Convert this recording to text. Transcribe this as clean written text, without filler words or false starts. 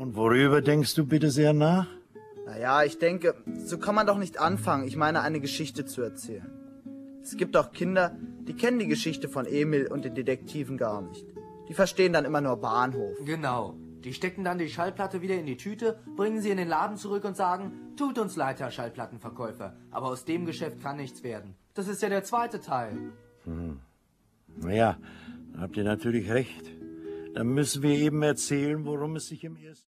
Und worüber denkst du bitte sehr nach? Naja, ich denke, so kann man doch nicht anfangen, ich meine, eine Geschichte zu erzählen. Es gibt auch Kinder, die kennen die Geschichte von Emil und den Detektiven gar nicht. Die verstehen dann immer nur Bahnhof. Genau. Die stecken dann die Schallplatte wieder in die Tüte, bringen sie in den Laden zurück und sagen, tut uns leid, Herr Schallplattenverkäufer, aber aus dem Geschäft kann nichts werden. Das ist ja der zweite Teil. Naja, da habt ihr natürlich recht. Dann müssen wir eben erzählen, worum es sich im ersten...